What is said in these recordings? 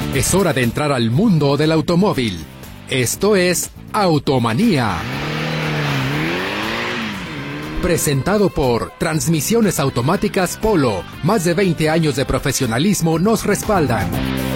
Es hora de entrar al mundo del automóvil. Esto es Automanía. Presentado por Transmisiones Automáticas Polo. Más de 20 años de profesionalismo nos respaldan.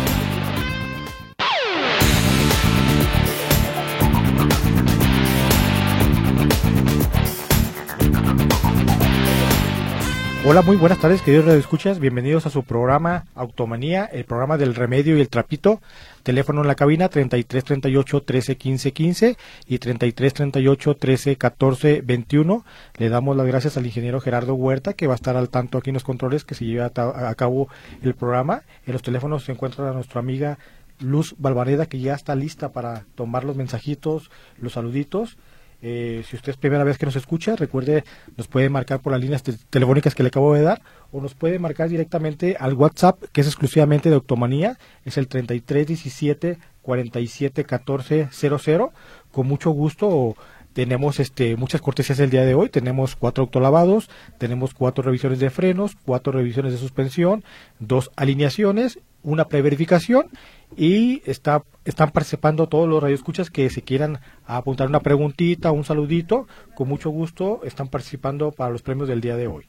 Hola, muy buenas tardes, queridos radioescuchas. Bienvenidos a su programa Automanía, el programa del remedio y el trapito. Teléfono en la cabina 33 38 13 15 15 y 33 38 13 14 21. Le damos las gracias al ingeniero Gerardo Huerta, que va a estar al tanto aquí en los controles que se lleve a cabo el programa. En los teléfonos se encuentra nuestra amiga Luz Valvaneda, que ya está lista para tomar los mensajitos, los saluditos. Si usted es primera vez que nos escucha, recuerde, nos puede marcar por las líneas telefónicas que le acabo de dar, o nos puede marcar directamente al WhatsApp, que es exclusivamente de Automanía, es el 33 17 47 14 00. Con mucho gusto. Tenemos muchas cortesías el día de hoy. Tenemos 4 autolavados, tenemos 4 revisiones de frenos, 4 revisiones de suspensión, 2 alineaciones, una preverificación, y están participando todos los radioescuchas que se quieran apuntar una preguntita, un saludito. Con mucho gusto están participando para los premios del día de hoy.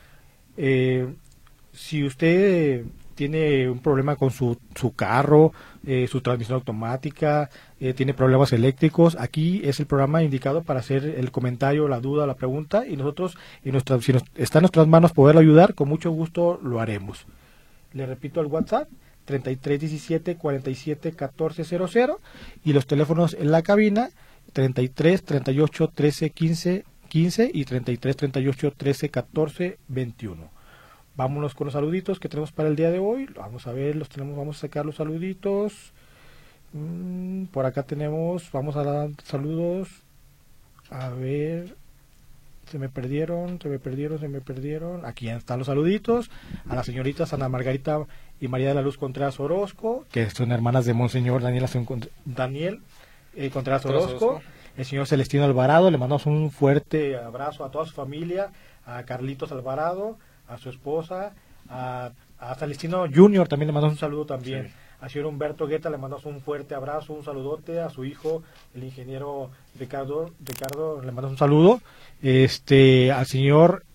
Si usted tiene un problema con su carro, su transmisión automática, tiene problemas eléctricos, aquí es el programa indicado para hacer el comentario, la duda, la pregunta, y nosotros, si está en nuestras manos poderlo ayudar, con mucho gusto lo haremos. Le repito el WhatsApp, 33 17 47 14 00, y los teléfonos en la cabina, 33 38 13 15 15 y 33 38 13 14 21. Vámonos con los saluditos que tenemos para el día de hoy. Vamos a ver, vamos a sacar los saluditos. Por acá vamos a dar saludos. A ver, se me perdieron. Aquí están los saluditos. A las señoritas Ana Margarita y María de la Luz Contreras Orozco, que son hermanas de Monseñor Daniel Contreras Orozco. El señor Celestino Alvarado, le mandamos un fuerte abrazo a toda su familia. A Carlitos Alvarado, a su esposa, a Celestino Junior también le mandamos un saludo también. Sí. Al señor Humberto Guetta le mandamos un fuerte abrazo, un saludote. A su hijo, el ingeniero Ricardo le mandamos un saludo. Al señor,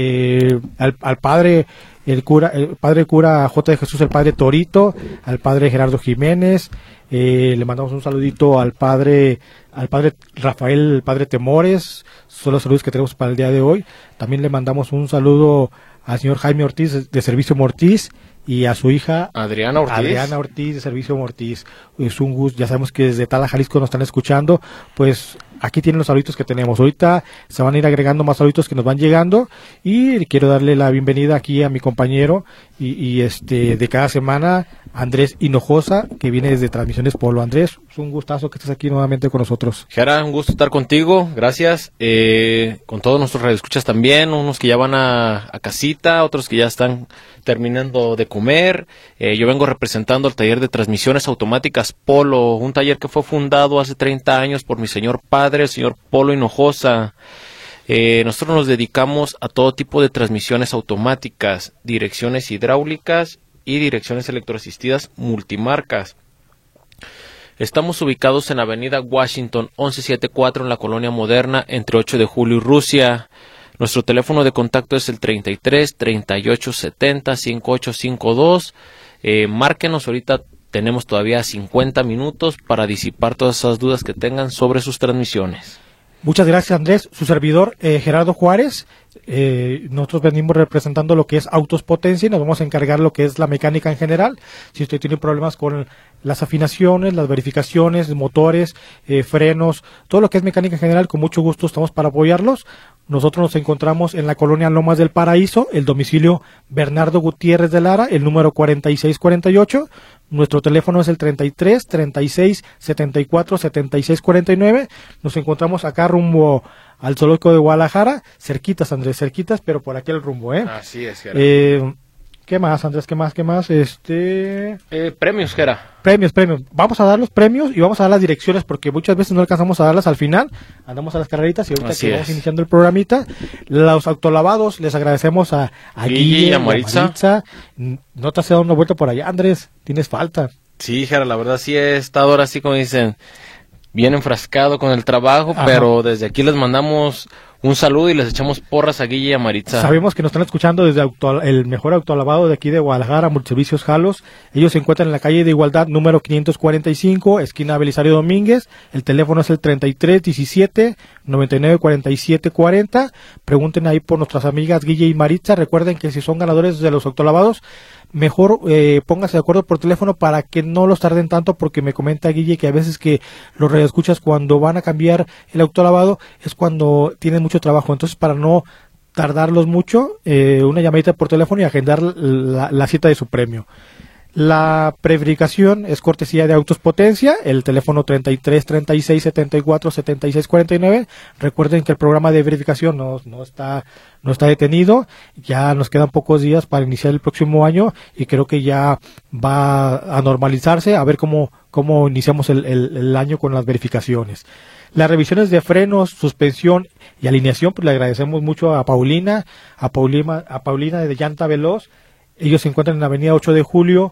al padre, el padre cura J. de Jesús, el padre Torito, al padre Gerardo Jiménez. Le mandamos un saludito al padre Rafael, el padre Temores. Son los saludos que tenemos para el día de hoy. También le mandamos un saludo al señor Jaime Ortiz de Servicio Mortiz, y a su hija Adriana Ortiz de Servicio Mortiz. Es un gusto, ya sabemos que desde Tala, Jalisco nos están escuchando. Pues aquí tienen los saluditos que tenemos. Ahorita se van a ir agregando más saluditos que nos van llegando, y quiero darle la bienvenida aquí a mi compañero y de cada semana, Andrés Hinojosa, que viene desde Transmisiones Polo. Andrés, es un gustazo que estés aquí nuevamente con nosotros. Gera, un gusto estar contigo, gracias. Con todos nuestros radioescuchas también, unos que ya van a casita, otros que ya están terminando de comer. Yo vengo representando el taller de Transmisiones Automáticas Polo, un taller que fue fundado hace 30 años por mi señor padre, el señor Polo Hinojosa. Nosotros nos dedicamos a todo tipo de transmisiones automáticas, direcciones hidráulicas y direcciones electroasistidas multimarcas. Estamos ubicados en Avenida Washington 1174 en la Colonia Moderna, entre 8 de julio y Rusia. Nuestro teléfono de contacto es el 33 38 70 5852. Márquenos, ahorita tenemos todavía 50 minutos para disipar todas esas dudas que tengan sobre sus transmisiones. Muchas gracias, Andrés. Su servidor, Gerardo Juárez. Nosotros venimos representando lo que es Autos Potencia, y nos vamos a encargar lo que es la mecánica en general. Si usted tiene problemas con las afinaciones, las verificaciones, motores, frenos, todo lo que es mecánica en general, con mucho gusto estamos para apoyarlos. Nosotros nos encontramos en la colonia Lomas del Paraíso, el domicilio Bernardo Gutiérrez de Lara, el número 4648. Nuestro teléfono es el 33 36 74 76 49. Nos encontramos acá rumbo al Zoológico de Guadalajara, cerquitas, Andrés, cerquitas, pero por aquel rumbo, Así es, Gerardo. ¿Qué más, Andrés? ¿Qué más? Premios, Gera. Premios. Vamos a dar los premios y vamos a dar las direcciones, porque muchas veces no alcanzamos a darlas al final. Andamos a las carreritas y ahorita que vamos iniciando el programita. Los autolavados, les agradecemos a Guille, a Maritza. No te has dado una vuelta por allá, Andrés. Tienes falta. Sí, Jera, la verdad sí he estado ahora sí, como dicen, bien enfrascado con el trabajo, Ajá. pero desde aquí les mandamos un saludo y les echamos porras a Guille y a Maritza. Sabemos que nos están escuchando desde el mejor autolavado de aquí de Guadalajara, Multiservicios Jalos. Ellos se encuentran en la calle de Igualdad número 545, esquina Belisario Domínguez. El teléfono es el 3317 9947 40. Pregunten ahí por nuestras amigas Guille y Maritza. Recuerden que si son ganadores de los autolavados, mejor póngase de acuerdo por teléfono para que no los tarden tanto, porque me comenta Guille que a veces que los radioescuchas cuando van a cambiar el autolavado es cuando tienen mucho trabajo. Entonces, para no tardarlos mucho, una llamadita por teléfono y agendar la cita de su premio. La preverificación es cortesía de Autos Potencia, el teléfono 33 36 74 76 49. Recuerden que el programa de verificación no está detenido, ya nos quedan pocos días para iniciar el próximo año y creo que ya va a normalizarse, a ver cómo iniciamos el año con las verificaciones. Las revisiones de frenos, suspensión y alineación, pues le agradecemos mucho a Paulina de Llanta Veloz. Ellos se encuentran en la avenida 8 de julio,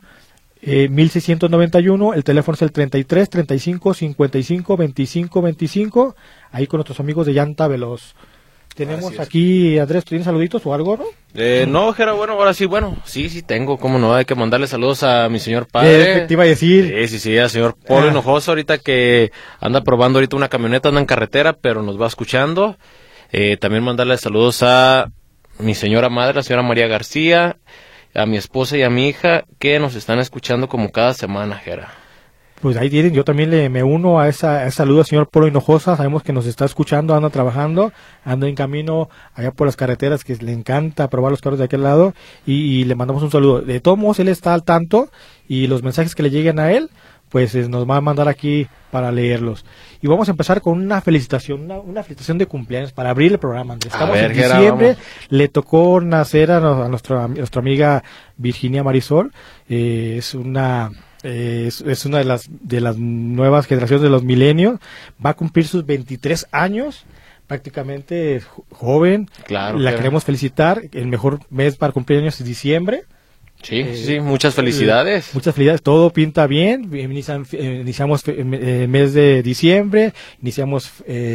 1691. El teléfono es el 33 35 55 25 25. Ahí con nuestros amigos de Llanta Veloz. Tenemos aquí, Andrés, ¿tienes saluditos o algo, no? No, Jera, bueno, ahora sí, sí tengo, cómo no, hay que mandarle saludos a mi señor padre. Te iba a decir. Sí, al señor Polo Hinojosa, ahorita que anda probando ahorita una camioneta, anda en carretera, pero nos va escuchando. También mandarle saludos a mi señora madre, la señora María García, a mi esposa y a mi hija, que nos están escuchando como cada semana, Jera. Pues ahí tienen, yo también me uno a ese saludo al señor Polo Hinojosa. Sabemos que nos está escuchando, anda trabajando, anda en camino allá por las carreteras, que le encanta probar los carros de aquel lado, y le mandamos un saludo. De todos modos, él está al tanto, y los mensajes que le lleguen a él, pues nos va a mandar aquí para leerlos. Y vamos a empezar con una felicitación, una felicitación de cumpleaños para abrir el programa, Andrés. Estamos en diciembre, le tocó nacer a nuestra amiga Virginia Marisol. Es una de las nuevas generaciones de los milenios. Va a cumplir sus 23 años, prácticamente joven. Claro, la queremos felicitar. El mejor mes para cumplir años es diciembre. Sí, muchas felicidades. Muchas felicidades, todo pinta bien. Iniciamos mes de diciembre, iniciamos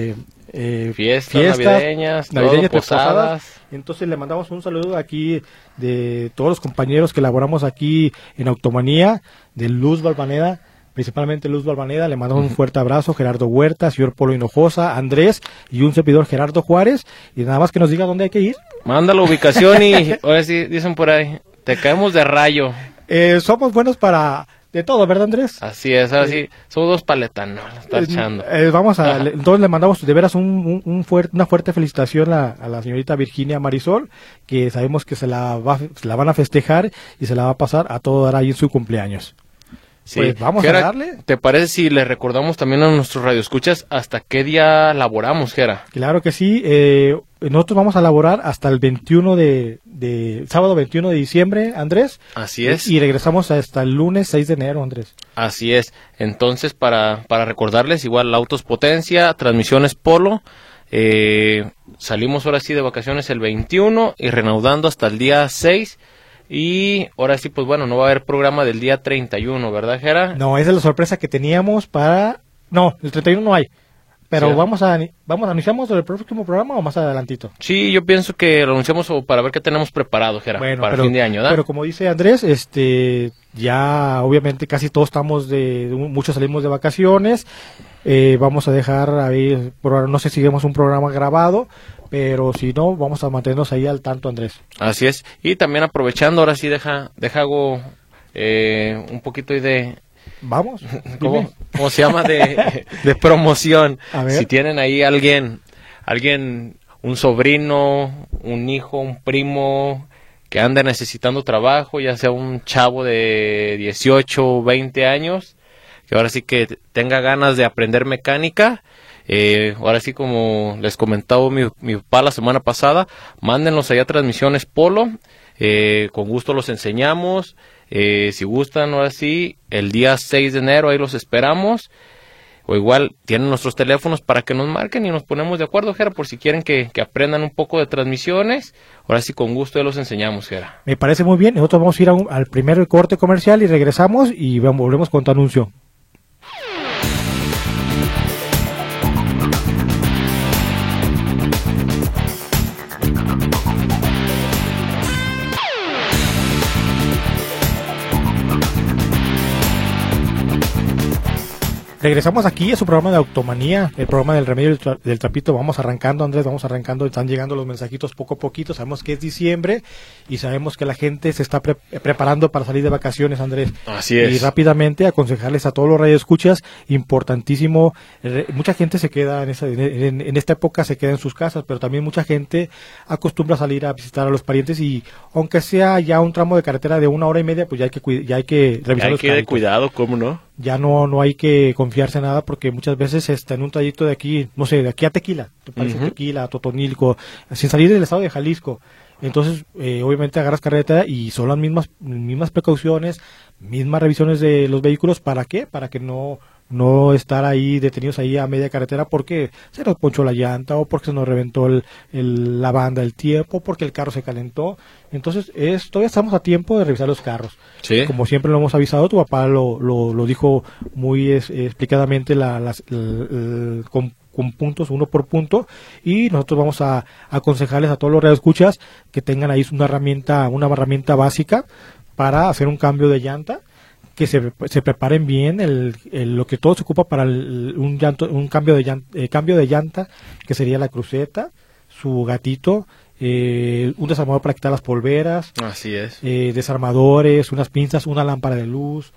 fiestas navideñas, posadas. Entonces le mandamos un saludo aquí de todos los compañeros que elaboramos aquí en Automanía, de Luz Balvaneda, principalmente Luz Balvaneda. Le mandamos un fuerte abrazo, Gerardo Huerta, señor Polo Hinojosa, Andrés y un servidor Gerardo Juárez. Y nada más que nos diga dónde hay que ir. Manda la ubicación y ahora sí dicen por ahí, te caemos de rayo. Somos buenos para de todo, ¿verdad, Andrés? Así es, ahora sí, somos dos paletanos, está echando. Entonces le mandamos de veras una fuerte felicitación a la señorita Virginia Marisol, que sabemos que se la van a festejar y se la va a pasar a todo dar ahí en su cumpleaños. Sí. Pues vamos a darle. ¿Te parece si le recordamos también a nuestros radioescuchas hasta qué día laboramos, Jera? Claro que sí. Nosotros vamos a laborar hasta el sábado 21 de diciembre, Andrés. Así es. Y regresamos hasta el lunes 6 de enero, Andrés. Así es. Entonces, para recordarles, igual Autos Potencia, Transmisiones Polo. Salimos ahora sí de vacaciones el 21 y reanudando hasta el día 6. Y ahora sí, pues bueno, no va a haber programa del día 31, ¿verdad, Jera? No, esa es la sorpresa que teníamos No, el 31 no hay. Pero sí. ¿Anunciamos el próximo programa o más adelantito? Sí, yo pienso que lo anunciamos para ver qué tenemos preparado, Jera, para el fin de año, ¿verdad? Pero como dice Andrés, ya obviamente casi todos muchos salimos de vacaciones. Vamos a dejar ahí, no sé si hagamos un programa grabado, pero si no, vamos a mantenernos ahí al tanto, Andrés. Así es. Y también aprovechando, ahora sí hago un poquito de... Vamos. ¿Cómo se llama? de promoción. A ver. Si tienen ahí alguien, un sobrino, un hijo, un primo que anda necesitando trabajo, ya sea un chavo de 18 o 20 años, que ahora sí que tenga ganas de aprender mecánica. Ahora sí, como les comentaba mi papá la semana pasada, mándenlos allá a Transmisiones Polo, con gusto los enseñamos. Si gustan, ahora sí, el día 6 de enero ahí los esperamos. o igual tienen nuestros teléfonos para que nos marquen y nos ponemos de acuerdo, Jera, por si quieren que aprendan un poco de transmisiones. Ahora sí, con gusto ya los enseñamos, Jera. Me parece muy bien. Nosotros vamos a ir al primer corte comercial y regresamos y volvemos con tu anuncio. Regresamos aquí a su programa de Automanía, el programa del remedio del trapito. Vamos arrancando, Andrés, están llegando los mensajitos poco a poquito. Sabemos que es diciembre y sabemos que la gente se está preparando para salir de vacaciones, Andrés. Así es. Y rápidamente aconsejarles a todos los radioescuchas, importantísimo, mucha gente se queda en esta época, se queda en sus casas, pero también mucha gente acostumbra a salir a visitar a los parientes y aunque sea ya un tramo de carretera de 1 hora y media, pues ya hay que revisar los carritos. Cuidado, ¿cómo no? Ya no hay que confiarse en nada porque muchas veces en un trayecto de aquí, no sé, de aquí a Tequila, parece Tequila, Totonilco, sin salir del estado de Jalisco. Entonces, obviamente agarras carretera y son las mismas precauciones, mismas revisiones de los vehículos. ¿Para qué? Para que no estar ahí detenidos ahí a media carretera porque se nos ponchó la llanta o porque se nos reventó la banda del tiempo, porque el carro se calentó. Entonces, todavía estamos a tiempo de revisar los carros. Sí. Como siempre lo hemos avisado, tu papá lo dijo muy explicadamente con puntos, uno por punto, y nosotros vamos a aconsejarles a todos los radioescuchas que tengan ahí una herramienta básica para hacer un cambio de llanta, que se preparen bien lo que todo se ocupa para un cambio de llanta, que sería la cruceta, su gatito, un desarmador para quitar las polveras, así es, desarmadores, unas pinzas, una lámpara de luz,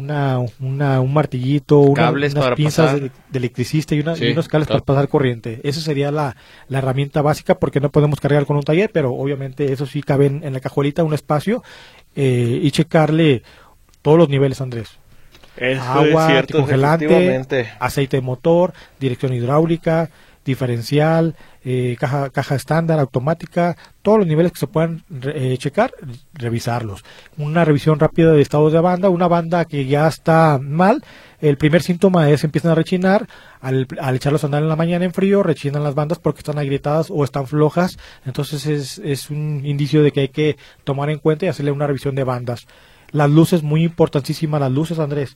un martillito, unas pinzas de electricista y unos cables para pasar corriente. Esa sería la herramienta básica, porque no podemos cargar con un taller, pero obviamente eso sí cabe en la cajuelita, un espacio, y checarle todos los niveles, Andrés. Agua, congelante, aceite de motor, dirección hidráulica, diferencial, caja estándar, automática, todos los niveles que se puedan checar, revisarlos. Una revisión rápida de estados de banda, una banda que ya está mal. El primer síntoma es empiezan a rechinar, al echarlos a andar en la mañana en frío, rechinan las bandas porque están agrietadas o están flojas. Entonces es un indicio de que hay que tomar en cuenta y hacerle una revisión de bandas. Las luces, muy importantísimas las luces, Andrés.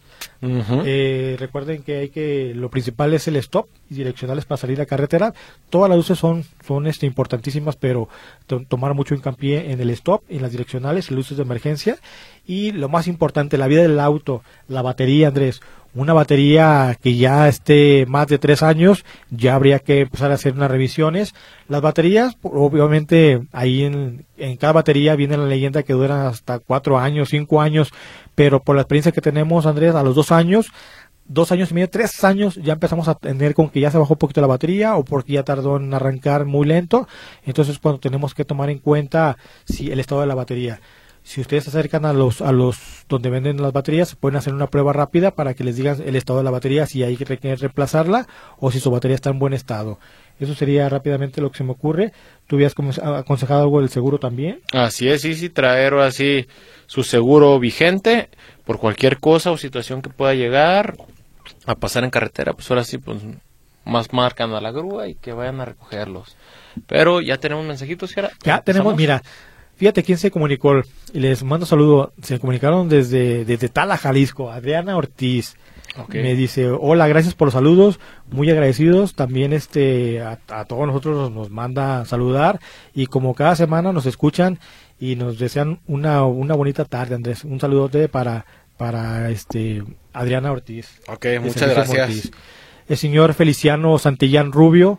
Recuerden que lo principal es el stop y direccionales para salir a carretera. Todas las luces son importantísimas, pero tomar mucho hincapié en el stop, en las direccionales, luces de emergencia. Y lo más importante, la vida del auto, la batería, Andrés. Una batería que ya esté más de 3 años, ya habría que empezar a hacer unas revisiones. Las baterías, obviamente, ahí en cada batería viene la leyenda que duran hasta 4 años, 5 años, pero por la experiencia que tenemos, Andrés, a los 2 años, 2 años y medio, 3 años, ya empezamos a tener con que ya se bajó un poquito la batería o porque ya tardó en arrancar muy lento. Entonces, cuando tenemos que tomar en cuenta el estado de la batería. Si ustedes se acercan a los donde venden las baterías, pueden hacer una prueba rápida para que les digan el estado de la batería, si hay que reemplazarla o si su batería está en buen estado. Eso sería rápidamente lo que se me ocurre. ¿Tú habías aconsejado algo del seguro también? Así es, sí, traer así su seguro vigente por cualquier cosa o situación que pueda llegar a pasar en carretera. Pues ahora sí, pues más marcan a la grúa y que vayan a recogerlos. Pero ya tenemos mensajitos, Jera. Ya tenemos, mira. Fíjate quién se comunicó y les mando saludo. Se comunicaron desde Tala, Jalisco. Adriana Ortiz. Okay. Me dice, hola, gracias por los saludos, muy agradecidos. También a todos nosotros nos manda saludar y como cada semana nos escuchan y nos desean una bonita tarde, Andrés. Un saludote para Adriana Ortiz. Ok, muchas gracias. Ortiz. El señor Feliciano Santillán Rubio.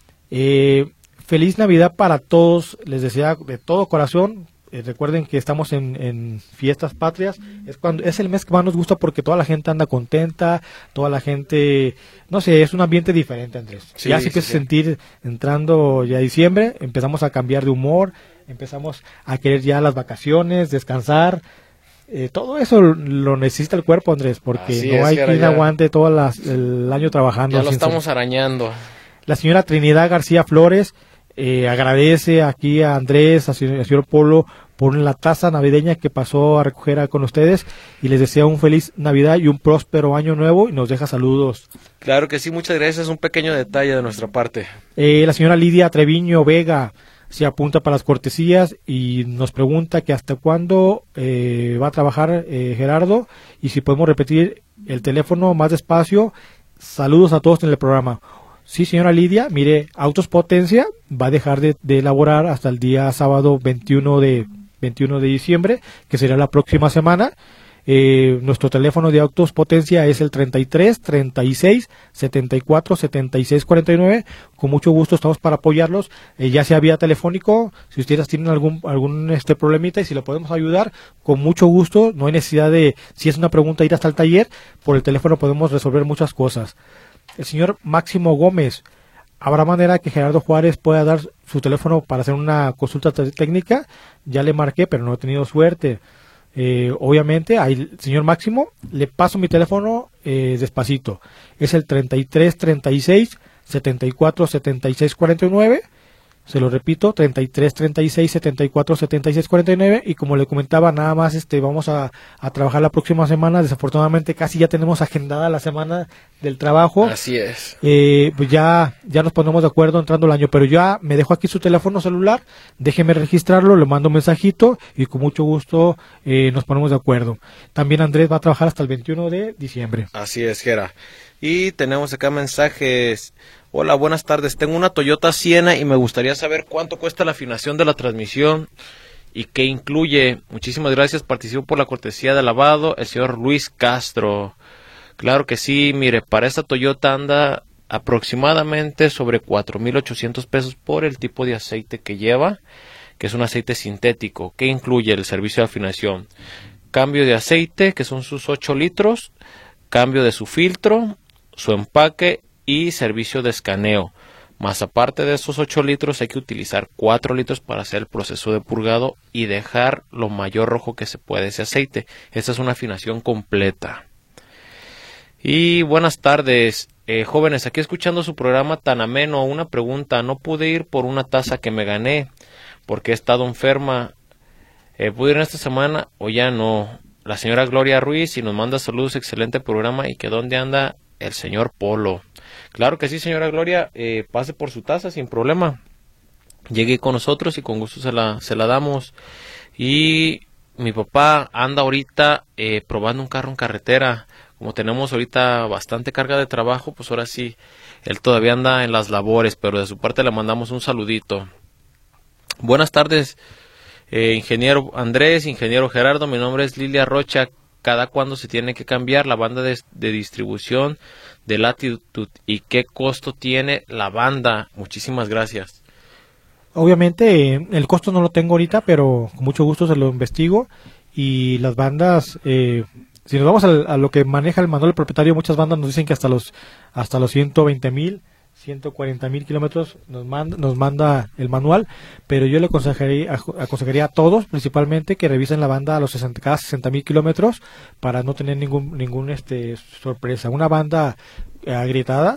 Feliz Navidad para todos, les desea de todo corazón. Recuerden que estamos en fiestas patrias, es el mes que más nos gusta porque toda la gente anda contenta, toda la gente, no sé, es un ambiente diferente, Andrés. Sí, ya se empieza a sentir entrando ya diciembre, empezamos a cambiar de humor, empezamos a querer ya las vacaciones, descansar. Todo eso lo necesita el cuerpo, Andrés, porque no hay quien aguante todo el año trabajando. Ya lo estamos arañando. La señora Trinidad García Flores agradece aquí a Andrés, a señor Polo, por la taza navideña que pasó a recoger con ustedes y les desea un feliz Navidad y un próspero año nuevo y nos deja saludos. Claro que sí, muchas gracias, un pequeño detalle de nuestra parte. La señora Lidia Treviño Vega se apunta para las cortesías y nos pregunta que hasta cuándo va a trabajar Gerardo y si podemos repetir el teléfono más despacio. Saludos a todos en el programa. Sí, señora Lidia, mire, Autos Potencia va a dejar de elaborar hasta el día sábado 21 de diciembre, que será la próxima semana. Nuestro teléfono de Autos Potencia es el 33 36 74 76 49. Con mucho gusto estamos para apoyarlos, ya sea vía telefónico, si ustedes tienen algún problemita y si lo podemos ayudar, con mucho gusto. No hay necesidad de, si es una pregunta, ir hasta el taller. Por el teléfono podemos resolver muchas cosas. El señor Máximo Gómez, ¿habrá manera que Gerardo Juárez pueda dar su teléfono para hacer una consulta técnica? Ya le marqué, pero no he tenido suerte. Obviamente, ahí, señor Máximo, le paso mi teléfono despacito. Es el 33 36 74 76 49. Se lo repito, 33 36 74 76 49. Y como le comentaba, nada más vamos a trabajar la próxima semana. Desafortunadamente casi ya tenemos agendada la semana del trabajo. Así es. Pues ya nos ponemos de acuerdo entrando el año, pero ya me dejo aquí su teléfono celular, déjeme registrarlo, le mando un mensajito y con mucho gusto nos ponemos de acuerdo. También Andrés va a trabajar hasta el 21 de diciembre. Así es, Gera. Y tenemos acá mensajes. Hola, buenas tardes. Tengo una Toyota Siena y me gustaría saber cuánto cuesta la afinación de la transmisión y qué incluye. Muchísimas gracias. Participo por la cortesía de lavado, el señor Luis Castro. Claro que sí. Mire, para esta Toyota anda aproximadamente sobre 4,800 pesos por el tipo de aceite que lleva, que es un aceite sintético. ¿Qué incluye el servicio de afinación? Cambio de aceite, que son sus 8 litros, cambio de su filtro, su empaque y servicio de escaneo. Más aparte de esos 8 litros hay que utilizar 4 litros para hacer el proceso de purgado y dejar lo mayor rojo que se puede ese aceite. Esta es una afinación completa. Y buenas tardes, jóvenes, aquí escuchando su programa tan ameno. Una pregunta, no pude ir por una taza que me gané porque he estado enferma. ¿Pude ir en esta semana o ya no? La señora Gloria Ruiz y nos manda saludos, excelente programa y que dónde anda el señor Polo. Claro que sí, señora Gloria, pase por su taza sin problema. Llegue con nosotros y con gusto se la damos. Y mi papá anda ahorita probando un carro en carretera. Como tenemos ahorita bastante carga de trabajo, pues ahora sí, él todavía anda en las labores, pero de su parte le mandamos un saludito. Buenas tardes, ingeniero Andrés, ingeniero Gerardo, mi nombre es Lilia Rocha. ¿Cada cuándo se tiene que cambiar la banda de distribución de Latitude y qué costo tiene la banda? Muchísimas gracias. Obviamente el costo no lo tengo ahorita, pero con mucho gusto se lo investigo. Y las bandas, si nos vamos a lo que maneja el manual del propietario, muchas bandas nos dicen que hasta los 120,000, 140,000 kilómetros nos manda el manual, pero yo le aconsejaría a todos, principalmente, que revisen la banda a los cada 60,000 kilómetros para no tener ningún sorpresa. Una banda agrietada,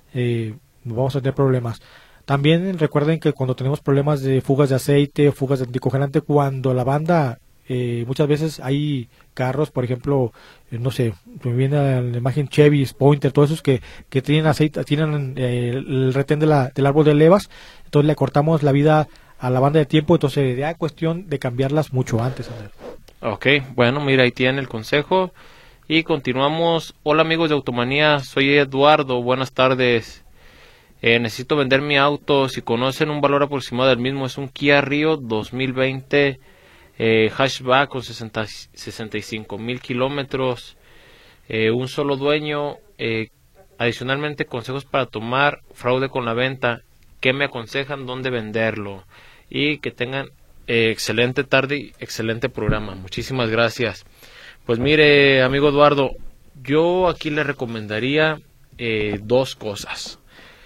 vamos a tener problemas. También recuerden que cuando tenemos problemas de fugas de aceite, fugas de anticongelante, cuando la banda muchas veces hay carros, por ejemplo, no sé, me viene a la imagen Chevy, Pointer, todos esos que tienen aceite, tienen el retén del árbol de levas, entonces le cortamos la vida a la banda de tiempo, entonces ya es cuestión de cambiarlas mucho antes. Ok, bueno, mira, ahí tienen el consejo y continuamos. Hola amigos de Automanía, soy Eduardo, buenas tardes. Necesito vender mi auto, si conocen un valor aproximado del mismo, es un Kia Rio 2020 hatchback con 65,000 kilómetros, un solo dueño. Adicionalmente, consejos para tomar fraude con la venta. ¿Qué me aconsejan? ¿Dónde venderlo? Y que tengan excelente tarde y excelente programa. Muchísimas gracias. Pues mire, amigo Eduardo, yo aquí le recomendaría 2 cosas.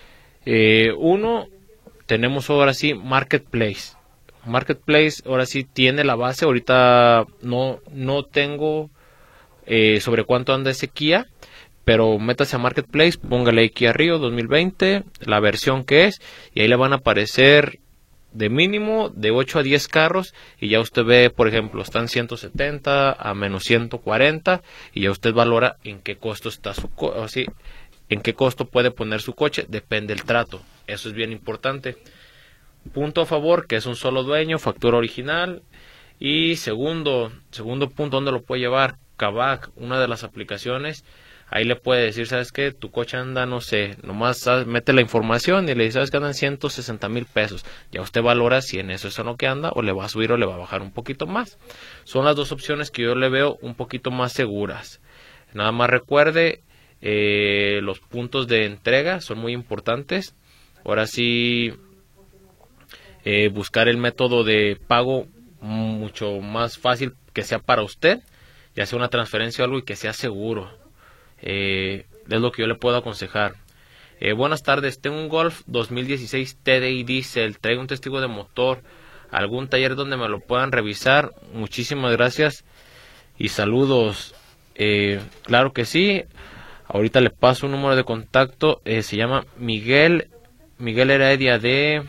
Uno, tenemos ahora sí Marketplace. Marketplace ahora sí tiene la base. Ahorita no tengo sobre cuánto anda ese Kia, pero métase a Marketplace, póngale Kia Rio 2020, la versión que es, y ahí le van a aparecer de mínimo de 8 a 10 carros y ya usted ve, por ejemplo, están 170 a menos 140 y ya usted valora en qué costo está su coche, en qué costo puede poner su coche, depende del trato. Eso es bien importante. Punto a favor, que es un solo dueño, factura original. Y segundo punto, ¿dónde lo puede llevar? Kavak, una de las aplicaciones. Ahí le puede decir, ¿sabes qué? Tu coche anda, no sé, nomás mete la información y le dice, ¿sabes qué? Andan 160,000 pesos. Ya usted valora si en eso es lo que anda, o le va a subir o le va a bajar un poquito más. Son las dos opciones que yo le veo un poquito más seguras. Nada más recuerde, los puntos de entrega son muy importantes. Ahora sí, buscar el método de pago mucho más fácil que sea para usted, ya sea una transferencia o algo y que sea seguro. Es lo que yo le puedo aconsejar. Buenas tardes, tengo un Golf 2016 TDI Diesel, traigo un testigo de motor, algún taller donde me lo puedan revisar. Muchísimas gracias y saludos. Claro que sí, ahorita le paso un número de contacto. Se llama Miguel Heredia de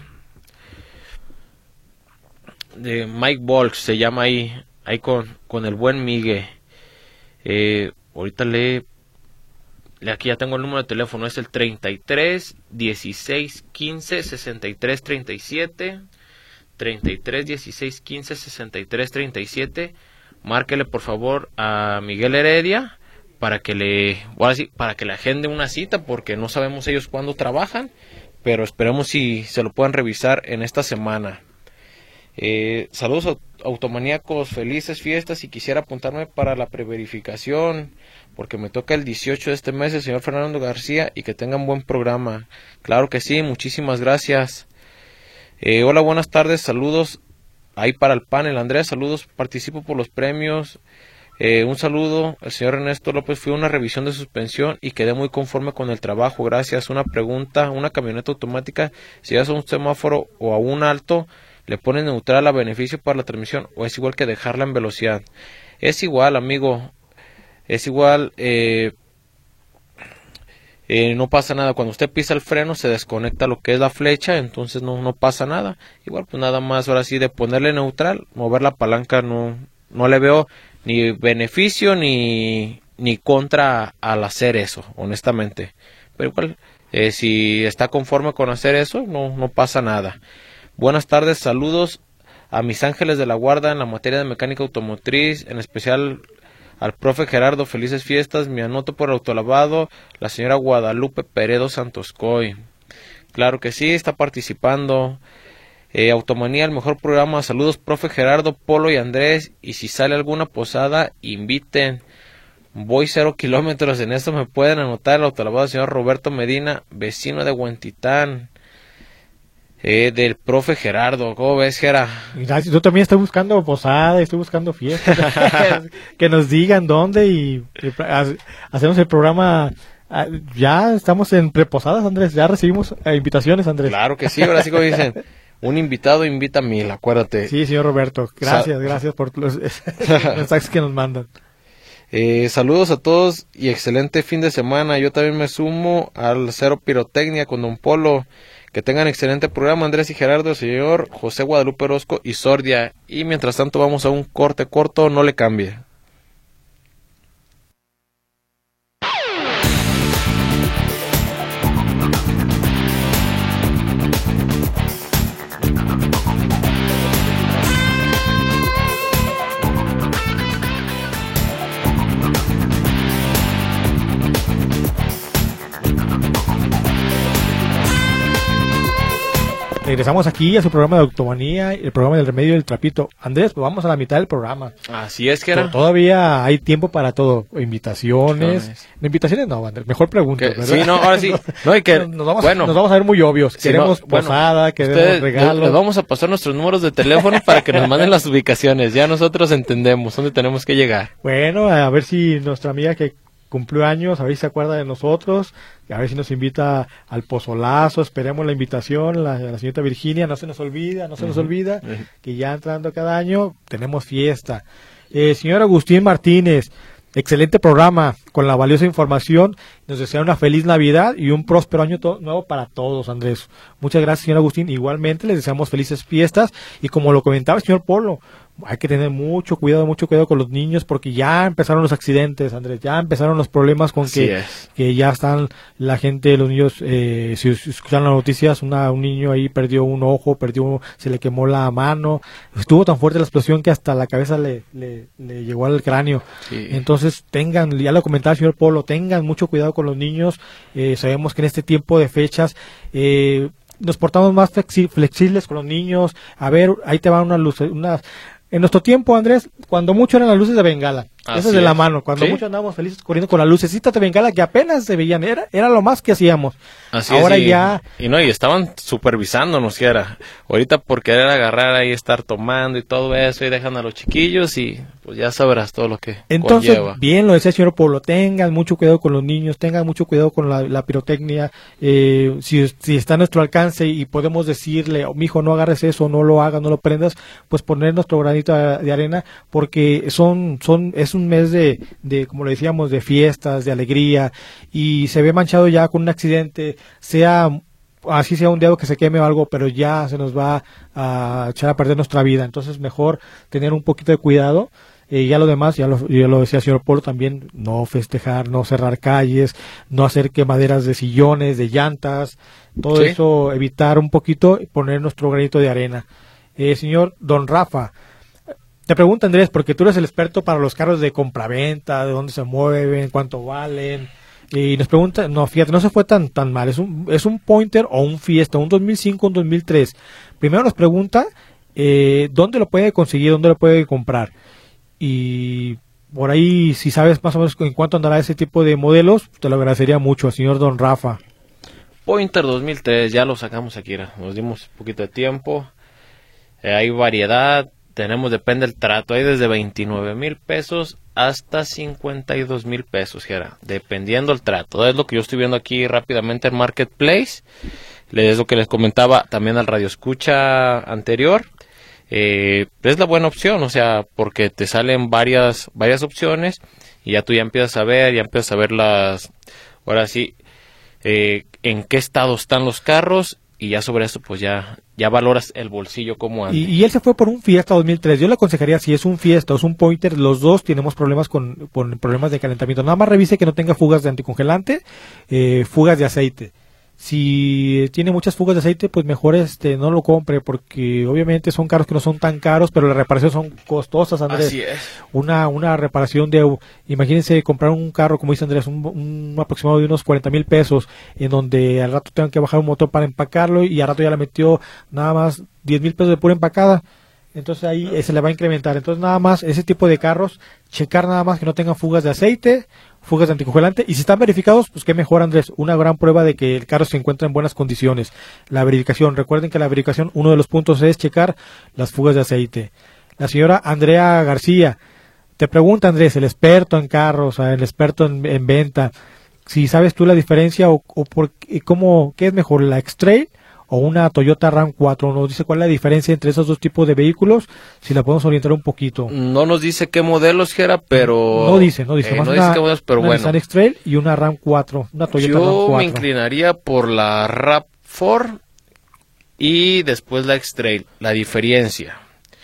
Mike Volks, se llama ahí con el buen Miguel. Ahorita aquí ya tengo el número de teléfono, es el 33 16 15 63 37, 33 16 15 63 37. Márquele por favor a Miguel Heredia para que le agende una cita, porque no sabemos ellos cuándo trabajan, pero esperemos si se lo puedan revisar en esta semana. Saludos automaníacos, felices fiestas, y quisiera apuntarme para la preverificación porque me toca el 18 de este mes, el señor Fernando García, y que tengan buen programa. Claro que sí, muchísimas gracias. Hola, buenas tardes, saludos ahí para el panel. Andrea, saludos, participo por los premios. Un saludo, el señor Ernesto López, fui a una revisión de suspensión y quedé muy conforme con el trabajo, gracias. Una pregunta, una camioneta automática, si vas a un semáforo o a un alto, ¿le ponen neutral a beneficio para la transmisión o es igual que dejarla en velocidad? Es igual, amigo, es igual, no pasa nada. Cuando usted pisa el freno se desconecta lo que es la flecha, entonces no pasa nada. Igual pues nada más ahora sí de ponerle neutral, mover la palanca, no le veo ni beneficio ni contra al hacer eso, honestamente. Pero igual, si está conforme con hacer eso, no pasa nada. Buenas tardes, saludos a mis ángeles de la guarda en la materia de mecánica automotriz, en especial al profe Gerardo, felices fiestas. Me anoto por autolavado, la señora Guadalupe Peredo Santoscoy. Claro que sí, está participando. Automanía, el mejor programa. Saludos, profe Gerardo, Polo y Andrés. Y si sale alguna posada, inviten. Voy 0 kilómetros en esto, me pueden anotar el autolavado del señor Roberto Medina, vecino de Huentitán. Del profe Gerardo, ¿cómo ves, Gera? Gracias, yo también estoy buscando posada, estoy buscando fiestas, que nos digan dónde y hacemos el programa. Ya estamos en preposadas, Andrés, ya recibimos invitaciones, Andrés. Claro que sí, ahora sí como dicen, un invitado invita a 1000, acuérdate. Sí, señor Roberto, gracias por los mensajes que nos mandan. Saludos a todos y excelente fin de semana. Yo también me sumo al Cero Pirotecnia con Don Polo. Que tengan excelente programa, Andrés y Gerardo, el señor José Guadalupe Orozco y Sordia. Y mientras tanto vamos a un corte corto, no le cambie. Regresamos aquí a su programa de Automanía, el programa del remedio del trapito. Andrés, pues vamos a la mitad del programa. Así es, que era. Todavía hay tiempo para todo. Invitaciones. No, invitaciones no, Andrés. Mejor pregunta, ¿verdad? Sí, no, ahora sí. No, y que, nos vamos a ver muy obvios. Sí, queremos posada, queremos regalos. Les vamos a pasar nuestros números de teléfono para que nos manden las ubicaciones. Ya nosotros entendemos dónde tenemos que llegar. Bueno, a ver si nuestra amiga que cumplió años, a ver si se acuerda de nosotros, a ver si nos invita al pozolazo, esperemos la invitación, la señorita Virginia, no se nos olvida, que ya entrando cada año tenemos fiesta. Señor Agustín Martínez, excelente programa con la valiosa información. Nos desea una feliz Navidad y un próspero año nuevo para todos, Andrés. Muchas gracias, señor Agustín. Igualmente les deseamos felices fiestas y como lo comentaba el señor Polo, hay que tener mucho cuidado con los niños porque ya empezaron los accidentes, Andrés, ya empezaron los problemas con que ya están la gente, los niños, si escuchan las noticias, un niño ahí perdió un ojo, se le quemó la mano, estuvo tan fuerte la explosión que hasta la cabeza le llegó al cráneo. Sí. Entonces ya lo comentaba el señor Polo, tengan mucho cuidado con los niños. Sabemos que en este tiempo de fechas nos portamos más flexibles con los niños. A ver, ahí te van en nuestro tiempo, Andrés, cuando mucho eran las luces de bengala, esas de la mano, cuando mucho andábamos felices corriendo con las lucecitas de bengala que apenas se veían, era lo más que hacíamos. Así ahora es, ya... Y estaban supervisándonos, que era, ahorita por querer agarrar ahí, estar tomando y todo eso, y dejan a los chiquillos y pues ya sabrás todo lo que entonces, conlleva. Bien lo decía el señor Polo, tengan mucho cuidado con los niños, tengan mucho cuidado con la pirotecnia, si está a nuestro alcance y podemos decirle, mijo, no agarres eso, no lo hagas, no lo prendas, pues poner nuestro granito de arena, porque es un mes de, como le decíamos, de fiestas, de alegría, y se ve manchado ya con un accidente, sea un día que se queme o algo, pero ya se nos va a echar a perder nuestra vida. Entonces mejor tener un poquito de cuidado. Ya lo demás, ya lo decía el señor Polo también, no festejar, no cerrar calles, no hacer quemaderas de sillones, de llantas, todo eso, evitar un poquito, poner nuestro granito de arena. Señor Don Rafa, te pregunto, Andrés, porque tú eres el experto para los carros de compraventa, de dónde se mueven, cuánto valen, y nos pregunta, no, fíjate, no se fue tan mal, es un Pointer o un Fiesta, un 2005, un 2003. Primero nos pregunta dónde lo puede conseguir, dónde lo puede comprar, y por ahí, si sabes más o menos en cuánto andará ese tipo de modelos, te lo agradecería mucho, señor Don Rafa. Pointer 2003, ya lo sacamos aquí, nos dimos un poquito de tiempo, hay variedad, depende del trato, hay desde 29,000 pesos hasta 52,000 pesos, dependiendo el trato. Es lo que yo estoy viendo aquí rápidamente en Marketplace, es lo que les comentaba también al radio escucha anterior. Es la buena opción, o sea, porque te salen varias opciones y ya tú ya empiezas a ver ahora sí, en qué estado están los carros. Y ya sobre eso, pues ya valoras el bolsillo como antes. Y él se fue por un Fiesta 2003. Yo le aconsejaría, si es un Fiesta o es un Pointer, los dos tenemos problemas con problemas de calentamiento. Nada más revise que no tenga fugas de anticongelante, fugas de aceite. Si tiene muchas fugas de aceite, pues mejor no lo compre, porque obviamente son carros que no son tan caros, pero las reparaciones son costosas, Andrés. Así es. Una reparación imagínense comprar un carro, como dice Andrés, un aproximado de unos 40,000 pesos, en donde al rato tengan que bajar un motor para empacarlo, y al rato ya le metió nada más 10,000 pesos de pura empacada. Entonces ahí se le va a incrementar. Entonces nada más, ese tipo de carros, checar nada más que no tengan fugas de aceite, fugas de anticongelante, y si están verificados, pues qué mejor, Andrés, una gran prueba de que el carro se encuentra en buenas condiciones. La verificación, recuerden que la verificación, uno de los puntos es checar las fugas de aceite. La señora Andrea García te pregunta, Andrés, el experto en carros, el experto en venta, si sabes tú la diferencia qué es mejor, la X-Trail o una Toyota Ram 4, nos dice cuál es la diferencia entre esos dos tipos de vehículos, si la podemos orientar un poquito. No nos dice qué modelos, pero... No dice. No dice qué modelos, pero bueno. Una X-Trail y una Ram 4, una Toyota Ram 4. Yo me inclinaría por la RAV4 y después la X-Trail. La diferencia.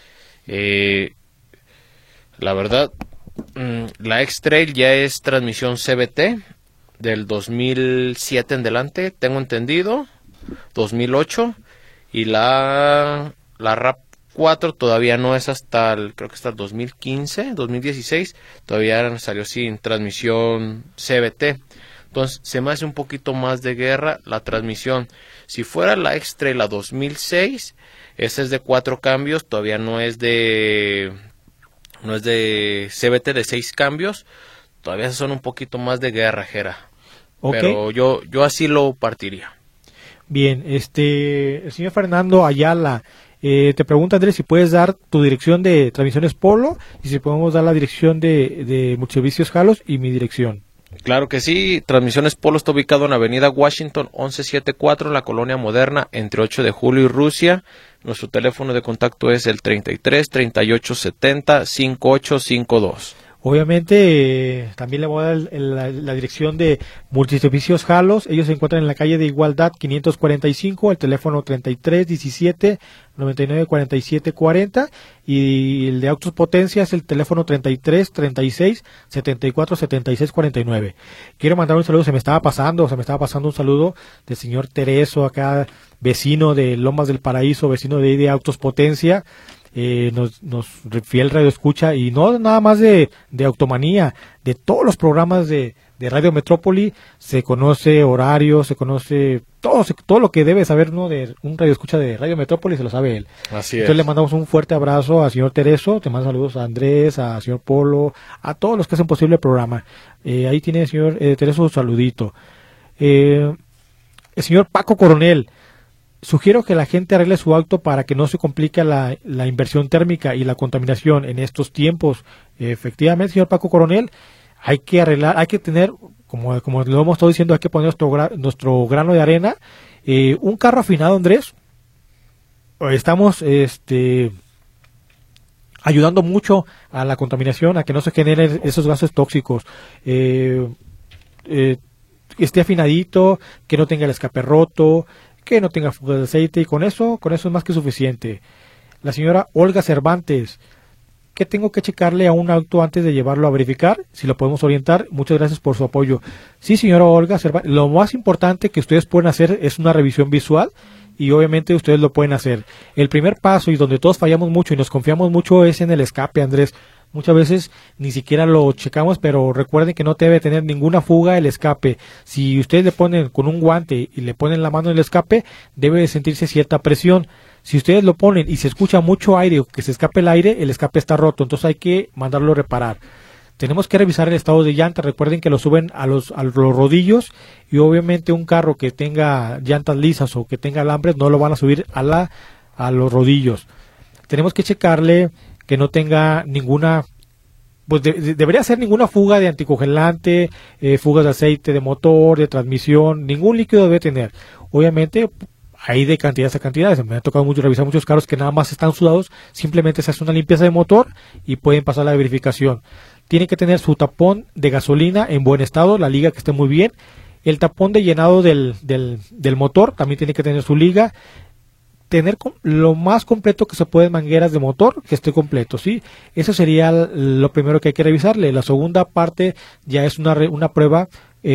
La verdad, la X-Trail ya es transmisión CVT del 2007 en delante, tengo entendido. 2008, y la RAV4 todavía no es creo que hasta el 2015, 2016, todavía salió sin transmisión CVT. Entonces se me hace un poquito más de guerra la transmisión. Si fuera la X-Trail la 2006, esa es de 4 cambios, todavía no es de CVT de 6 cambios, todavía son un poquito más de guerra, Okay. Pero yo así lo partiría. Bien, el señor Fernando Ayala te pregunta, Andrés, si puedes dar tu dirección de Transmisiones Polo y si podemos dar la dirección de Multiservicios Jalos y mi dirección. Claro que sí, Transmisiones Polo está ubicado en Avenida Washington 1174, en la Colonia Moderna, entre 8 de julio y Rusia. Nuestro teléfono de contacto es el 33 38 70 5852. Obviamente, también le voy a dar la dirección de Multiservicios Jalos. Ellos se encuentran en la calle de Igualdad 545, el teléfono 3317 994740, y el de Autos Potencia es el teléfono 3336 747649. Quiero mandar un saludo, se me estaba pasando un saludo del señor Tereso, acá vecino de Lomas del Paraíso, vecino de Autos Potencia. Nos fiel radio escucha, y no nada más de Automanía, de todos los programas de Radio Metrópoli. Se conoce horario, se conoce todo lo que debe saber uno de un radio escucha de Radio Metrópoli, se lo sabe él. Así Entonces es. le mandamos un fuerte abrazo al señor Tereso, te mando saludos a Andrés, a señor Polo, a todos los que hacen posible el programa. Ahí tiene el señor Tereso un saludito. El señor Paco Coronel: sugiero que la gente arregle su auto para que no se complique la inversión térmica y la contaminación en estos tiempos. Efectivamente, señor Paco Coronel, hay que arreglar, hay que tener, como lo hemos estado diciendo, hay que poner nuestro grano de arena. Un carro afinado, Andrés, estamos ayudando mucho a la contaminación, a que no se generen esos gases tóxicos. Esté afinadito, que no tenga el escape roto, que no tenga fuga de aceite, y con eso es más que suficiente. La señora Olga Cervantes: ¿qué tengo que checarle a un auto antes de llevarlo a verificar? Si lo podemos orientar. Muchas gracias por su apoyo. Sí, señora Olga Cervantes, lo más importante que ustedes pueden hacer es una revisión visual, y obviamente ustedes lo pueden hacer. El primer paso, y donde todos fallamos mucho y nos confiamos mucho, es en el escape, Andrés. Muchas veces ni siquiera lo checamos, pero recuerden que no debe tener ninguna fuga el escape. Si ustedes le ponen con un guante y le ponen la mano en el escape, debe de sentirse cierta presión. Si ustedes lo ponen y se escucha mucho aire o que se escape el escape está roto, entonces hay que mandarlo a reparar. Tenemos que revisar el estado de llanta. Recuerden que lo suben a los rodillos, y obviamente un carro que tenga llantas lisas o que tenga alambres no lo van a subir a los rodillos. Tenemos que checarle que no tenga ninguna, pues debería ser ninguna fuga de anticongelante, fugas de aceite de motor, de transmisión, ningún líquido debe tener. Obviamente hay de cantidades a cantidades. Me ha tocado revisar muchos carros que nada más están sudados, simplemente se hace una limpieza de motor y pueden pasar la verificación. Tiene que tener su tapón de gasolina en buen estado, la liga que esté muy bien. El tapón de llenado del motor también tiene que tener su liga. Tener lo más completo que se puede mangueras de motor, que esté completo, ¿sí? Eso sería lo primero que hay que revisarle. La segunda parte ya es una prueba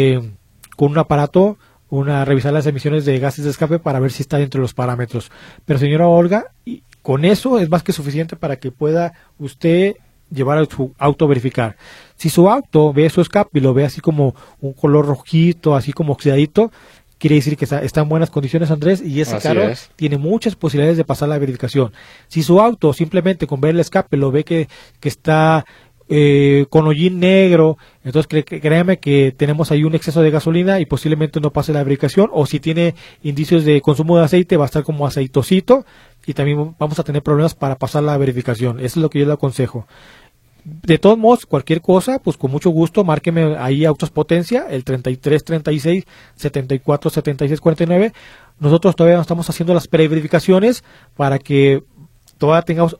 con un aparato, revisar las emisiones de gases de escape para ver si está dentro de los parámetros. Pero señora Olga, con eso es más que suficiente para que pueda usted llevar a su auto a verificar. Si su auto ve su escape y lo ve así como un color rojito, así como oxidadito, quiere decir que está en buenas condiciones, Andrés, y ese carro tiene muchas posibilidades de pasar la verificación. Si su auto simplemente con ver el escape lo ve que está con hollín negro, entonces créame que tenemos ahí un exceso de gasolina y posiblemente no pase la verificación. O si tiene indicios de consumo de aceite, va a estar como aceitosito, y también vamos a tener problemas para pasar la verificación. Eso es lo que yo le aconsejo. De todos modos, cualquier cosa, pues con mucho gusto, márqueme ahí Autos Potencia, el 3336 747649. Nosotros todavía no estamos haciendo las preverificaciones para que todavía tengamos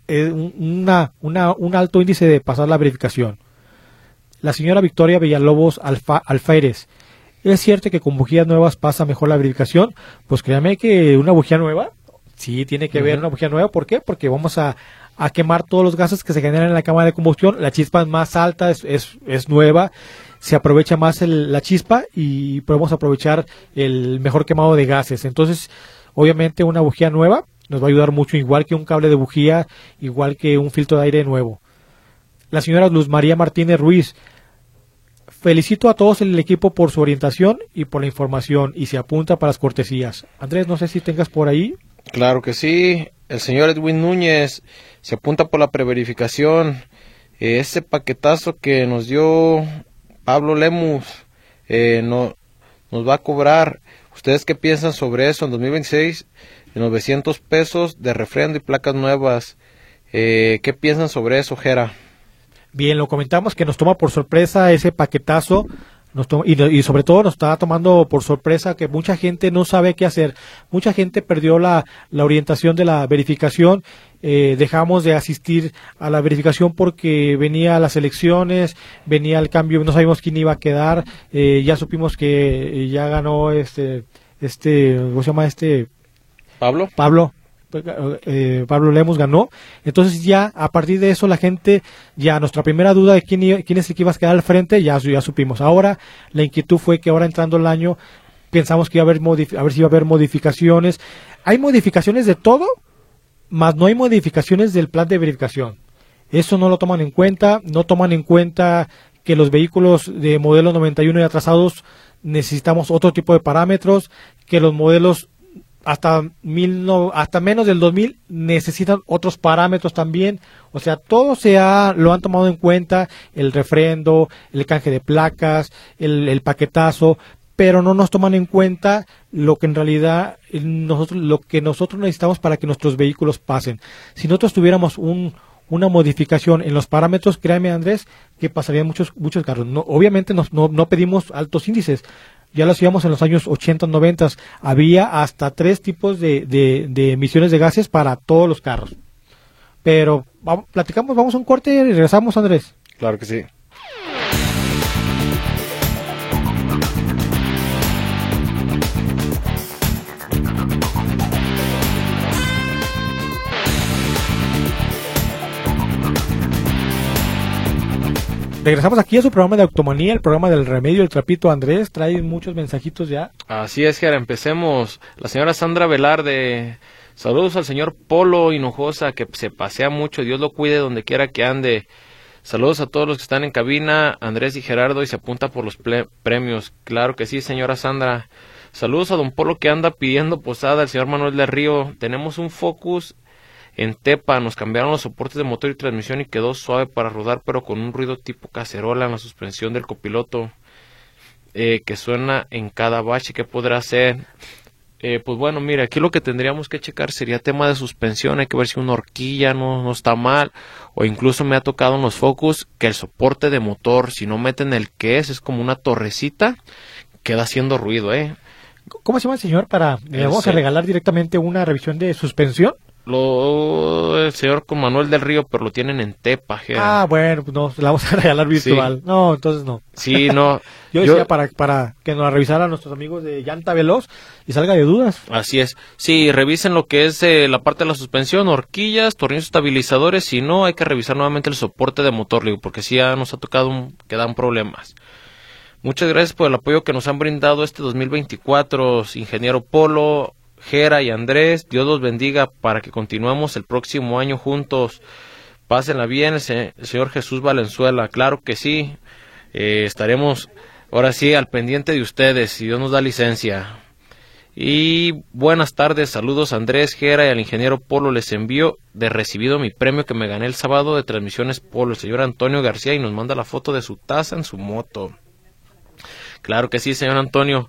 un alto índice de pasar la verificación. La señora Victoria Villalobos Alférez: ¿es cierto que con bujías nuevas pasa mejor la verificación? Pues créame que una bujía nueva, sí tiene que ver una bujía nueva. ¿Por qué? Porque vamos a quemar todos los gases que se generan en la cámara de combustión. La chispa es más alta, es nueva, se aprovecha más la chispa y podemos aprovechar el mejor quemado de gases. Entonces, obviamente una bujía nueva nos va a ayudar mucho, igual que un cable de bujía, igual que un filtro de aire nuevo. La señora Luz María Martínez Ruiz: felicito a todos el equipo por su orientación y por la información, y se apunta para las cortesías. Andrés, no sé si tengas por ahí. Claro que sí. El señor Edwin Núñez se apunta por la preverificación. Ese paquetazo que nos dio Pablo Lemus nos va a cobrar. ¿Ustedes qué piensan sobre eso? En 2026, $900 de refrendo y placas nuevas. ¿Qué piensan sobre eso, Jera? Bien, lo comentamos que nos toma por sorpresa ese paquetazo. Y sobre todo nos está tomando por sorpresa que mucha gente no sabe qué hacer. Mucha gente perdió la orientación de la verificación. Dejamos de asistir a la verificación porque venía las elecciones, venía el cambio, no sabíamos quién iba a quedar. Ya supimos que ya ganó ¿cómo se llama Pablo Lemus ganó. Entonces ya a partir de eso la gente, ya nuestra primera duda de quién es el que iba a quedar al frente, ya supimos. Ahora la inquietud fue que ahora entrando el año pensamos que iba a haber a ver si iba a haber modificaciones. Hay modificaciones de todo, más no hay modificaciones del plan de verificación. Eso no lo toman en cuenta, no toman en cuenta que los vehículos de modelo 91 y atrasados necesitamos otro tipo de parámetros, que los modelos hasta menos del 2000 necesitan otros parámetros también. O sea, todo lo han tomado en cuenta, el refrendo, el canje de placas, el paquetazo, pero no nos toman en cuenta lo que en realidad nosotros necesitamos para que nuestros vehículos pasen. Si nosotros tuviéramos una modificación en los parámetros, créame, Andrés, que pasarían muchos carros. Obviamente no pedimos altos índices. Ya lo hacíamos en los años 80, 90. Había hasta 3 tipos de emisiones de gases para todos los carros. Pero vamos a un corte y regresamos, Andrés. Claro que sí. Regresamos aquí a su programa de Automanía, el programa del remedio, el trapito. Andrés, trae muchos mensajitos ya. Así es, Jera, empecemos. La señora Sandra Velarde, saludos al señor Polo Hinojosa, que se pasea mucho, Dios lo cuide donde quiera que ande. Saludos a todos los que están en cabina, Andrés y Gerardo, y se apunta por los premios. Claro que sí, señora Sandra. Saludos a don Polo que anda pidiendo posada, el señor Manuel del Río. Tenemos un Focus en Tepa, nos cambiaron los soportes de motor y transmisión y quedó suave para rodar, pero con un ruido tipo cacerola en la suspensión del copiloto, que suena en cada bache. ¿Qué podrá hacer? Pues bueno, mire, aquí lo que tendríamos que checar sería tema de suspensión. Hay que ver si una horquilla no está mal, o incluso me ha tocado en los Focus que el soporte de motor, si no meten el que es como una torrecita, queda haciendo ruido, ¿Cómo se llama el señor? ¿Le vamos a regalar directamente una revisión de suspensión? El señor con Manuel del Río, pero lo tienen en Tepa. Bueno, pues no, la vamos a regalar virtual. Sí. No, entonces no. Sí, no. Yo decía para que nos la revisaran nuestros amigos de Llanta Veloz y salga de dudas. Así es. Sí, revisen lo que es la parte de la suspensión, horquillas, tornillos estabilizadores. Si no, hay que revisar nuevamente el soporte de motor, porque sí ya nos ha tocado que dan problemas. Muchas gracias por el apoyo que nos han brindado este 2024, ingeniero Polo, Jera y Andrés. Dios los bendiga para que continuemos el próximo año juntos. Pásenla bien, el señor Jesús Valenzuela. Claro que sí, estaremos ahora sí al pendiente de ustedes, si Dios nos da licencia. Y buenas tardes, saludos a Andrés, Jera y al ingeniero Polo. Les envío de recibido mi premio que me gané el sábado de Transmisiones Polo, el señor Antonio García, y nos manda la foto de su taza en su moto. Claro que sí, señor Antonio.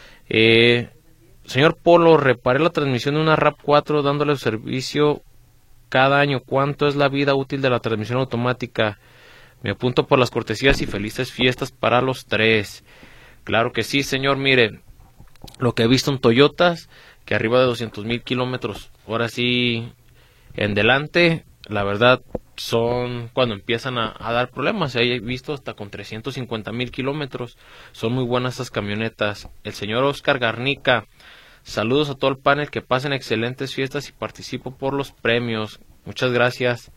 Señor Polo, reparé la transmisión de una RAV4 dándole servicio cada año. ¿Cuánto es la vida útil de la transmisión automática? Me apunto por las cortesías y felices fiestas para los 3. Claro que sí, señor. Mire, lo que he visto en Toyotas, que arriba de 200,000 kilómetros, ahora sí, en delante, la verdad, son cuando empiezan a dar problemas. He visto hasta con 350,000 kilómetros. Son muy buenas esas camionetas. El señor Oscar Garnica, saludos a todo el panel, que pasen excelentes fiestas y participo por los premios. Muchas gracias.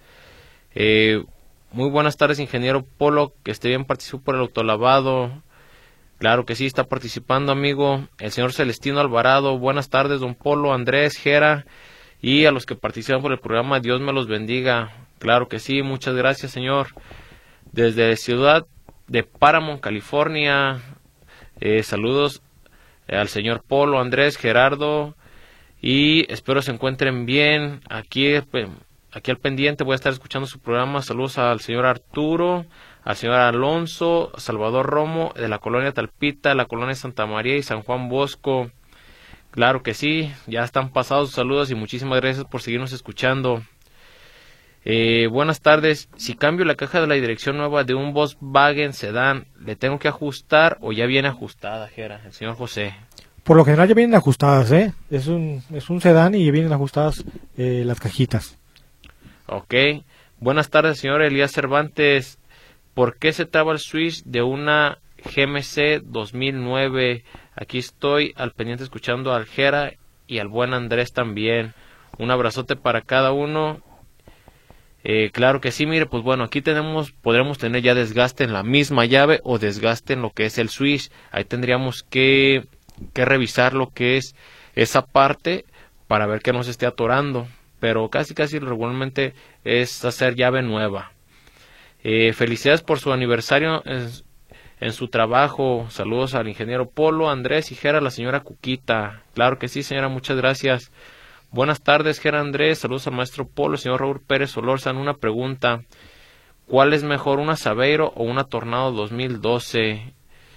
Muy buenas tardes, ingeniero Polo, que esté bien, participo por el autolavado. Claro que sí, está participando, amigo. El señor Celestino Alvarado, buenas tardes, don Polo, Andrés, Jera, y a los que participan por el programa, Dios me los bendiga. Claro que sí, muchas gracias, señor. Desde Ciudad de Paramount, California, saludos al señor Polo, Andrés, Gerardo, y espero se encuentren bien. Aquí al pendiente voy a estar escuchando su programa. Saludos al señor Arturo, al señor Alonso, Salvador Romo, de la colonia Talpita, la colonia Santa María y San Juan Bosco. Claro que sí, ya están pasados sus saludos y muchísimas gracias por seguirnos escuchando. Buenas tardes. Si cambio la caja de la dirección nueva de un Volkswagen Sedán, ¿le tengo que ajustar o ya viene ajustada, Jera? El señor José. Por lo general ya vienen ajustadas, ¿eh? Es un sedán y ya vienen ajustadas las cajitas. Ok. Buenas tardes, señor Elías Cervantes. ¿Por qué se traba el switch de una GMC 2009? Aquí estoy al pendiente escuchando al Jera y al buen Andrés también. Un abrazote para cada uno. Claro que sí, mire, pues bueno, aquí podremos tener ya desgaste en la misma llave o desgaste en lo que es el switch. Ahí tendríamos que revisar lo que es esa parte para ver que no se esté atorando, pero casi regularmente es hacer llave nueva. Felicidades por su aniversario en su trabajo. Saludos al ingeniero Polo, Andrés y Jera, la señora Cuquita. Claro que sí, señora, muchas gracias. Buenas tardes, Jera, Andrés. Saludos al maestro Polo, señor Raúl Pérez Solórzan. Una pregunta: ¿cuál es mejor, una Saveiro o una Tornado 2012?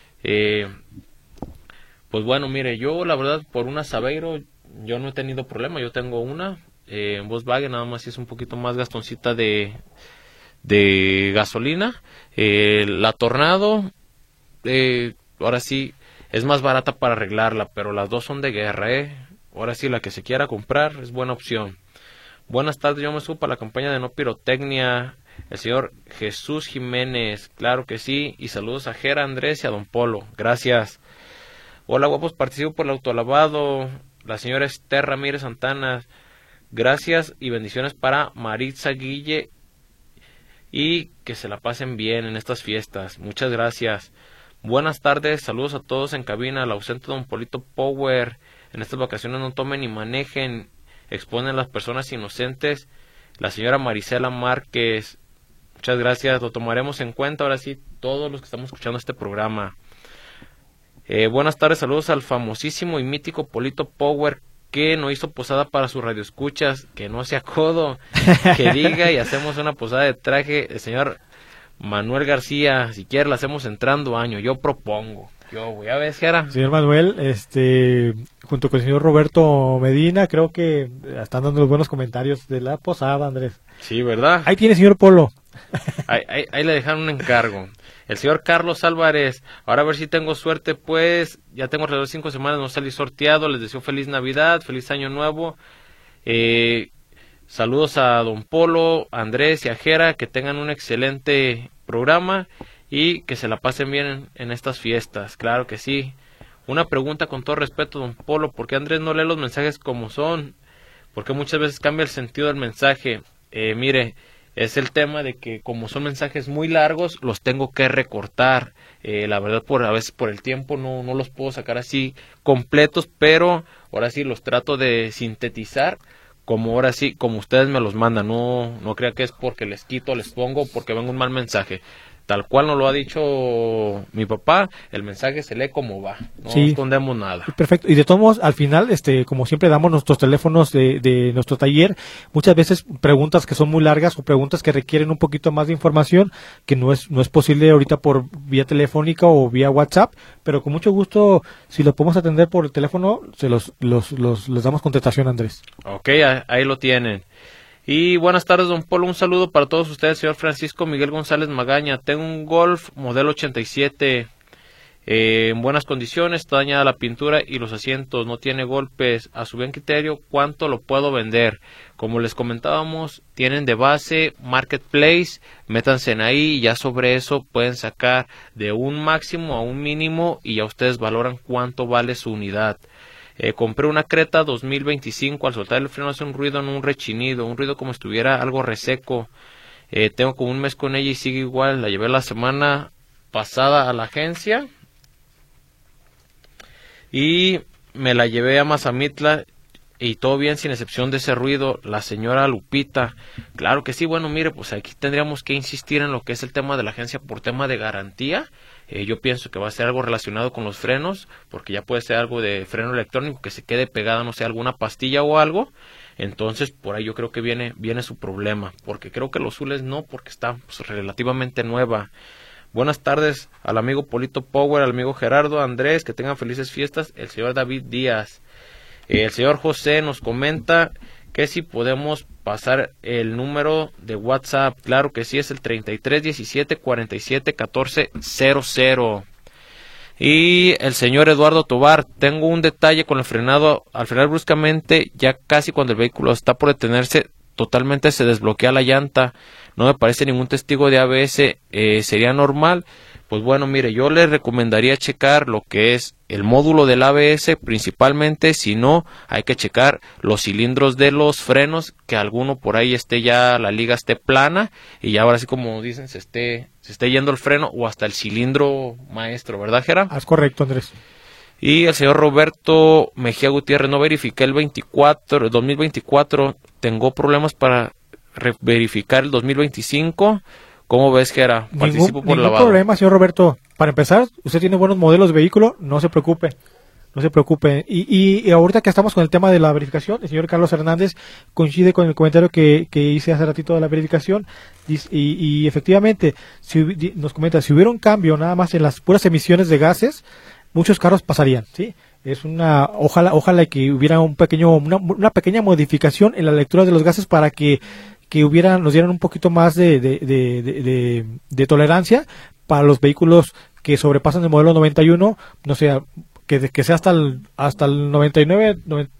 Pues bueno, mire, yo la verdad por una Saveiro yo no he tenido problema. Yo tengo una en Volkswagen, nada más es un poquito más gastoncita de gasolina. La Tornado, ahora sí es más barata para arreglarla, pero las dos son de guerra, ahora sí la que se quiera comprar es buena opción. Buenas tardes, yo me subo para la campaña de no pirotecnia. El señor Jesús Jiménez, claro que sí, y saludos a Jera, Andrés y a Don Polo, gracias. Hola guapos, participo por el autolavado. La señora Esther Ramírez Santana, gracias y bendiciones para Maritza Guille y que se la pasen bien en estas fiestas. Muchas gracias. Buenas tardes, saludos a todos en cabina. Al ausente Don Polito Power, en estas vacaciones no tomen ni manejen, exponen a las personas inocentes. La señora Marisela Márquez, muchas gracias, lo tomaremos en cuenta ahora sí todos los que estamos escuchando este programa. Buenas tardes, saludos al famosísimo y mítico Polito Power, que no hizo posada para sus radioescuchas, que no sea codo, que diga y hacemos una posada de traje. El señor Manuel García, si quiere la hacemos entrando año, yo propongo. Yo voy a ver, Jera. Señor Manuel, junto con el señor Roberto Medina, creo que están dando los buenos comentarios de la posada, Andrés. Sí, ¿verdad? Ahí tiene, señor Polo. Ahí le dejaron un encargo. El señor Carlos Álvarez, ahora a ver si tengo suerte, pues ya tengo alrededor de 5 semanas, no salí sorteado. Les deseo feliz Navidad, feliz Año Nuevo. Saludos a Don Polo, a Andrés y a Jera, que tengan un excelente programa y que se la pasen bien en estas fiestas, claro que sí. Una pregunta con todo respeto, Don Polo, ¿por qué Andrés no lee los mensajes como son? Porque muchas veces cambia el sentido del mensaje. Mire, es el tema de que como son mensajes muy largos, los tengo que recortar. La verdad, a veces por el tiempo no los puedo sacar así completos, pero ahora sí los trato de sintetizar como ahora sí, como ustedes me los mandan. No crea que es porque les quito, les pongo, porque venga un mal mensaje. Tal cual nos lo ha dicho mi papá, el mensaje se lee como va, no escondemos nada. Perfecto, y de todos modos, al final, como siempre damos nuestros teléfonos de nuestro taller, muchas veces preguntas que son muy largas o preguntas que requieren un poquito más de información, que no es posible ahorita por vía telefónica o vía WhatsApp, pero con mucho gusto, si lo podemos atender por el teléfono, les damos contestación, Andrés. Ok, ahí lo tienen. Y buenas tardes, Don Polo, un saludo para todos ustedes, señor Francisco Miguel González Magaña. Tengo un Golf modelo 87 en buenas condiciones, está dañada la pintura y los asientos, no tiene golpes. A su buen criterio, ¿cuánto lo puedo vender? Como les comentábamos, tienen de base Marketplace, métanse en ahí y ya sobre eso pueden sacar de un máximo a un mínimo y ya ustedes valoran cuánto vale su unidad. Compré una Creta 2025, al soltar el freno hace un ruido, no un rechinido, un ruido como estuviera algo reseco. Tengo como un mes con ella y sigue igual. La llevé la semana pasada a la agencia y me la llevé a Mazamitla y todo bien sin excepción de ese ruido. La señora Lupita, claro que sí. Bueno, mire, pues aquí tendríamos que insistir en lo que es el tema de la agencia por tema de garantía. Yo pienso que va a ser algo relacionado con los frenos, porque ya puede ser algo de freno electrónico que se quede pegada, no sé, alguna pastilla o algo. Entonces, por ahí yo creo que viene su problema, porque creo que los azules no, porque está pues, relativamente nueva. Buenas tardes al amigo Polito Power, al amigo Gerardo, Andrés, que tengan felices fiestas. El señor David Díaz. El señor José nos comenta que si podemos pasar el número de WhatsApp. Claro que sí, es el 3317471400. Y el señor Eduardo Tobar, tengo un detalle con el frenado. Al frenar bruscamente, ya casi cuando el vehículo está por detenerse, totalmente se desbloquea la llanta. No me parece ningún testigo de ABS. ¿Sería normal? Pues bueno, mire, yo le recomendaría checar lo que es el módulo del ABS principalmente. Si no, hay que checar los cilindros de los frenos, que alguno por ahí la liga esté plana y ya ahora sí, como dicen, se esté yendo el freno o hasta el cilindro maestro, ¿verdad, Jera? Es correcto, Andrés. Y el señor Roberto Mejía Gutiérrez, no verifiqué el 2024, tengo problemas para verificar el 2025. ¿Cómo ves, Jera? Participo por ningún lavado. problema, señor Roberto. Para empezar, usted tiene buenos modelos de vehículo, no se preocupe. No se preocupe. Y ahorita que estamos con el tema de la verificación, el señor Carlos Hernández coincide con el comentario que hice hace ratito de la verificación. Y efectivamente, nos comenta, si hubiera un cambio nada más en las puras emisiones de gases, muchos carros pasarían, ¿sí? Es ojalá que hubiera una pequeña modificación en la lectura de los gases para que nos dieran un poquito más de tolerancia para los vehículos que sobrepasan el modelo 91, no sé, que sea hasta el 99,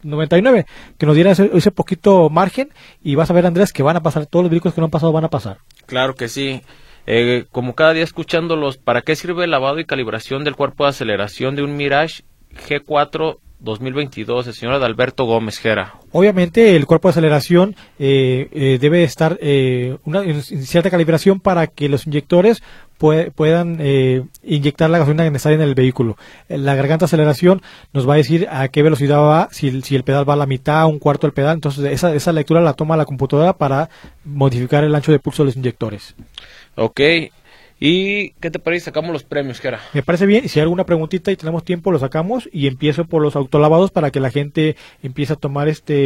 que nos diera ese poquito margen, y vas a ver, Andrés, que van a pasar, todos los vehículos que no han pasado van a pasar. Claro que sí. Como cada día escuchándolos, ¿para qué sirve el lavado y calibración del cuerpo de aceleración de un Mirage G4 2022? El señor Adalberto Gómez, Jera. Obviamente el cuerpo de aceleración debe estar en cierta calibración para que los inyectores puedan inyectar la gasolina necesaria en el vehículo. La garganta de aceleración nos va a decir a qué velocidad va, si el pedal va a la mitad, un cuarto del pedal. Entonces esa lectura la toma la computadora para modificar el ancho de pulso de los inyectores. Ok. ¿Y qué te parece? Sacamos los premios, Jera. Me parece bien. Si hay alguna preguntita y tenemos tiempo, lo sacamos. Y empiezo por los autolavados para que la gente empiece a tomar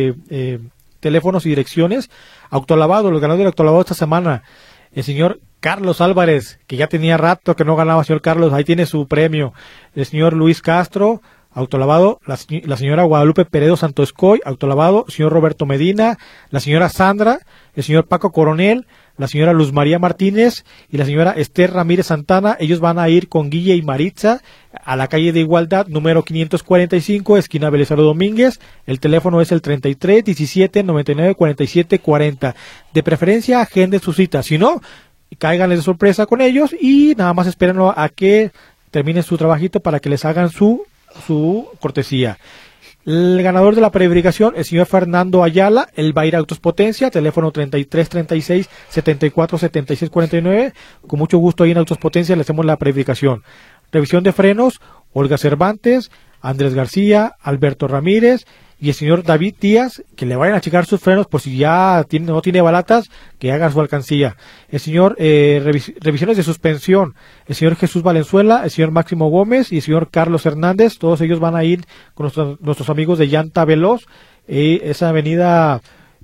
teléfonos y direcciones. Autolavado, los ganadores del autolavado esta semana. El señor Carlos Álvarez, que ya tenía rato que no ganaba, señor Carlos. Ahí tiene su premio. El señor Luis Castro, autolavado. La señora Guadalupe Peredo Santoscoy, autolavado. El señor Roberto Medina. La señora Sandra. El señor Paco Coronel. La señora Luz María Martínez y la señora Esther Ramírez Santana. Ellos van a ir con Guille y Maritza a la calle de Igualdad, número 545, esquina Belisario Domínguez. El teléfono es el 33 17 99 47 40. De preferencia, agenden su cita. Si no, cáiganles de sorpresa con ellos y nada más espérenlo a que termine su trabajito para que les hagan su cortesía. El ganador de la preverificación, el señor Fernando Ayala, él va a ir a Autos Potencia, teléfono 33 36 74 76 49. Con mucho gusto ahí en Autos Potencia le hacemos la preverificación. Revisión de frenos, Olga Cervantes, Andrés García, Alberto Ramírez y el señor David Díaz, que le vayan a checar sus frenos por si ya no tiene balatas, que hagan su alcancía. El señor revisiones de suspensión, el señor Jesús Valenzuela, el señor Máximo Gómez y el señor Carlos Hernández. Todos ellos van a ir con nuestros amigos de Llanta Veloz, esa avenida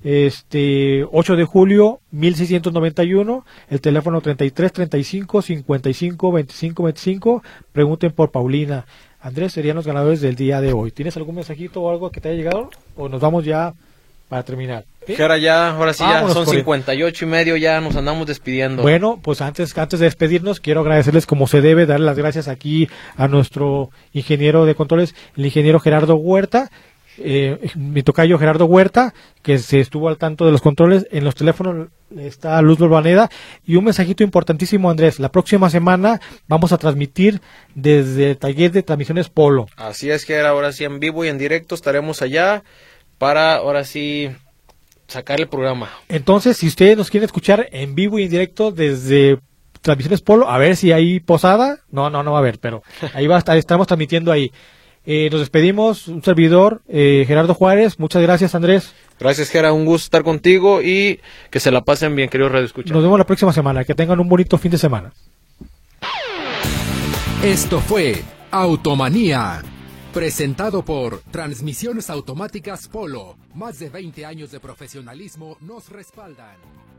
8 de julio 1691, el teléfono 33 35 55 25 25. Pregunten por Paulina. Andrés, serían los ganadores del día de hoy. ¿Tienes algún mensajito o algo que te haya llegado? ¿O nos vamos ya para terminar? ¿Sí? Ahora sí, ya son 58:30, ya nos andamos despidiendo. Bueno, pues antes de despedirnos, quiero agradecerles como se debe, darle las gracias aquí a nuestro ingeniero de controles, el ingeniero Gerardo Huerta, mi tocayo Gerardo Huerta, que se estuvo al tanto de los controles. En los teléfonos está Luz Balvaneda. Y un mensajito importantísimo, Andrés: la próxima semana vamos a transmitir desde el taller de transmisiones Polo. Así es, que ahora sí en vivo y en directo estaremos allá para ahora sí sacar el programa. Entonces, si ustedes nos quieren escuchar en vivo y en directo desde transmisiones Polo, a ver si hay posada. No va a haber, pero ahí estamos transmitiendo ahí. Nos despedimos, un servidor, Gerardo Juárez. Muchas gracias, Andrés. Gracias, Gera, un gusto estar contigo y que se la pasen bien, queridos radioescuchas. Nos vemos la próxima semana, que tengan un bonito fin de semana. Esto fue Automanía, presentado por Transmisiones Automáticas Polo. Más de 20 años de profesionalismo nos respaldan.